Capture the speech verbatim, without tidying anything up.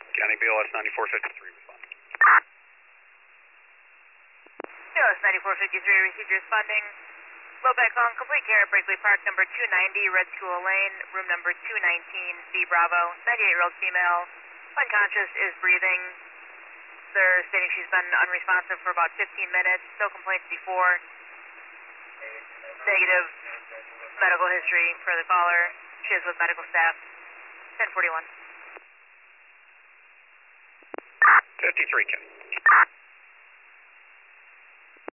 County B L S ninety-four fifty-three, respond. B L S ninety-four fifty-three, received your responding. Low back on, complete care at Breakaway Park, number two ninety, Red School Lane, room number two nineteen, B Bravo, ninety-eight-year-old female, unconscious, is breathing. They're stating she's been unresponsive for about fifteen minutes, no complaints before. Negative medical history for the caller. She is with medical staff. ten forty-one. fifty-three, Ken.